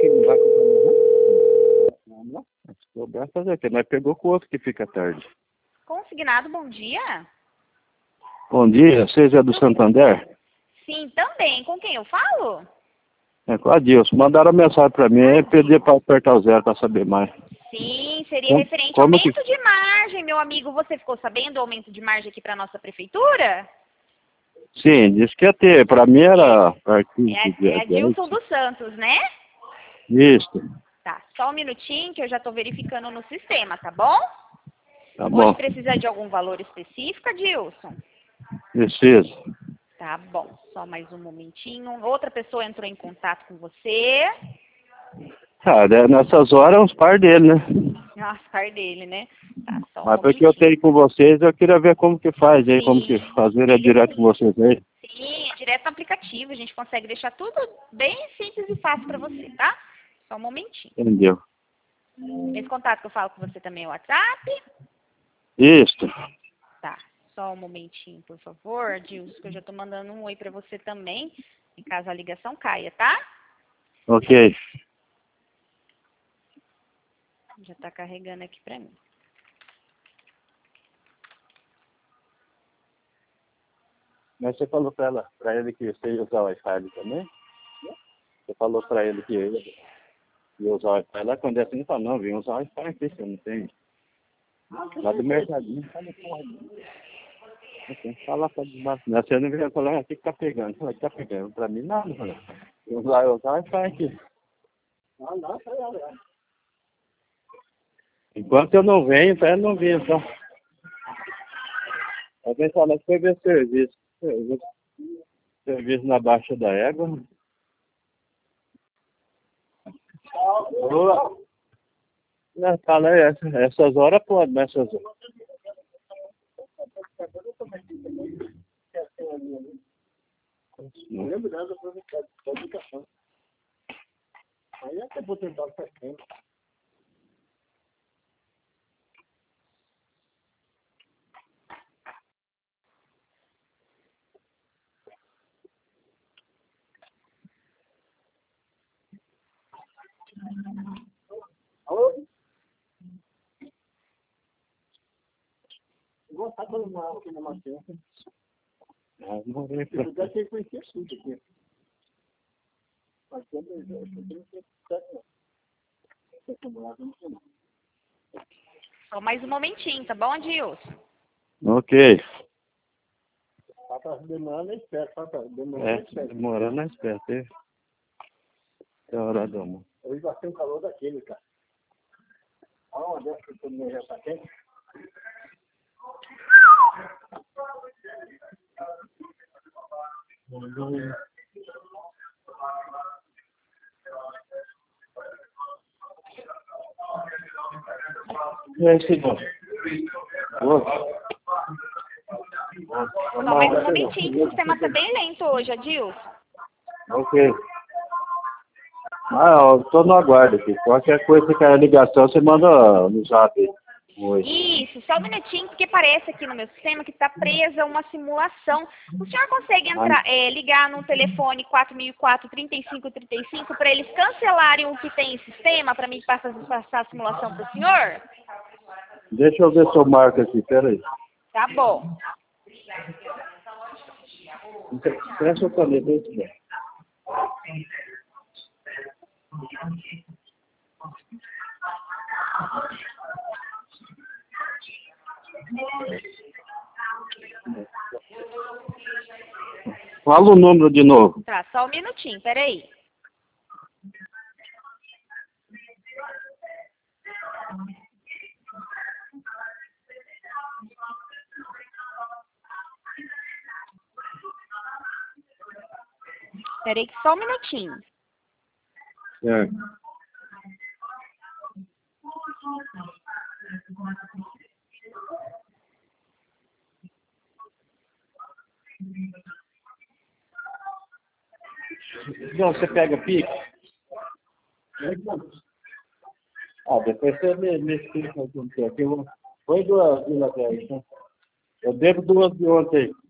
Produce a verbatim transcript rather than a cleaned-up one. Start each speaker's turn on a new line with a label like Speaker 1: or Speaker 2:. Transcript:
Speaker 1: que não vai comprar. Vamos lá. Se souber fazer o quê? Nós pegou com o outro que fica tarde.
Speaker 2: Consignado, bom dia.
Speaker 1: Bom dia, seja do Santander?
Speaker 2: Sim, também. Com quem eu falo?
Speaker 1: É com a Dilson. Mandaram mensagem para mim e pedi para apertar o zero para saber mais.
Speaker 2: Sim, seria
Speaker 1: Como,
Speaker 2: referente ao
Speaker 1: como
Speaker 2: aumento
Speaker 1: que...
Speaker 2: de margem, meu amigo. Você ficou sabendo do aumento de margem aqui para nossa prefeitura?
Speaker 1: Sim, disse que ia ter. Para mim era artigo
Speaker 2: É,
Speaker 1: de
Speaker 2: a- é a Dilson dos Santos, né?
Speaker 1: Isso,
Speaker 2: Tá, só um minutinho que eu já estou verificando no sistema, tá bom?
Speaker 1: tá
Speaker 2: Hoje
Speaker 1: bom.
Speaker 2: precisa de algum valor específico, Dilson?
Speaker 1: Preciso.
Speaker 2: Tá bom, só mais um momentinho. Outra pessoa entrou em contato com você.
Speaker 1: Ah, né, nessas horas é uns par dele, né?
Speaker 2: Nossa, par dele, né? Tá, só um
Speaker 1: Mas porque eu
Speaker 2: momentinho.
Speaker 1: tenho com vocês, eu queria ver como que faz aí, como que
Speaker 2: Sim,
Speaker 1: fazer é
Speaker 2: ele
Speaker 1: direto com
Speaker 2: sim.
Speaker 1: vocês aí.
Speaker 2: Sim, é direto no aplicativo. A gente consegue deixar tudo bem simples e fácil para você, tá? Só um momentinho.
Speaker 1: Entendeu?
Speaker 2: Esse contato que eu falo com você também é o WhatsApp?
Speaker 1: Isso.
Speaker 2: Tá, só um momentinho, por favor, Dilson, que eu já tô mandando um oi para você também, em caso a ligação caia, tá?
Speaker 1: Ok.
Speaker 2: Já tá carregando aqui para mim.
Speaker 1: Mas você falou para ela, para ele que você ia usar o Wi-Fi também? Você falou para ele que ia, ia usar o Wi-Fi lá, quando é assim, ele fala, não, vim usar o Wi-Fi aqui, você não tem. Lá do mercadinho, fala porra. Assim, fala para demais. Você não veio falar, o que tá pegando? Fala, que tá pegando? Para mim, nada, fala. Eu usar, eu usar o Wi-Fi aqui. Ah, não, tá aí, enquanto eu não venho, então eu não venho, então. Alguém fala que foi ver serviço. Serviço, serviço na Baixa da Égua. Boa. Não, fala aí, essa, essas horas pode, mas essas horas. Não lembro nada da educação. Aí até vou tentar faz tempo. Alô? Vou estar com uma aqui na Matheus. Ah, não vem pra... Eu já tinha conhecido tudo aqui. Mas quando eu já tenho que estar com
Speaker 2: Só mais um momentinho, tá bom, Dilson?
Speaker 1: Ok.
Speaker 3: Tá demorando na espera, tá demorando na
Speaker 1: É,
Speaker 3: espera.
Speaker 1: demorando na espera. Até a hora do almoço.
Speaker 3: Hoje vai ter um calor daquele, cara. Olha uma dessas que todo mundo já tá quente.
Speaker 1: E aí, segundo?
Speaker 2: Só mais um momentinho, que o sistema tá bem lento hoje, Adilson.
Speaker 1: Ok. Ah, eu tô no aguardo aqui. Qualquer coisa que quer ligação, você manda no zap aí. Oi.
Speaker 2: Isso, só um minutinho, porque parece aqui no meu sistema que está presa uma simulação. O senhor consegue entrar, é, ligar no telefone quatro mil e quatro, trinta e cinco trinta e cinco para eles cancelarem o que tem em sistema, para mim passar, passar a simulação para o senhor?
Speaker 1: Deixa eu ver se eu marco aqui, peraí.
Speaker 2: Tá bom.
Speaker 1: Presta o caneta aí, senhor. Fala o número de novo.
Speaker 2: Tá, só um minutinho, peraí. Peraí, só um minutinho.
Speaker 1: Certo. Não, você pega pique? Ah, depois você me, me explica como que é. Que eu- Foi duas de atrás, então. Eu devo duas de ontem.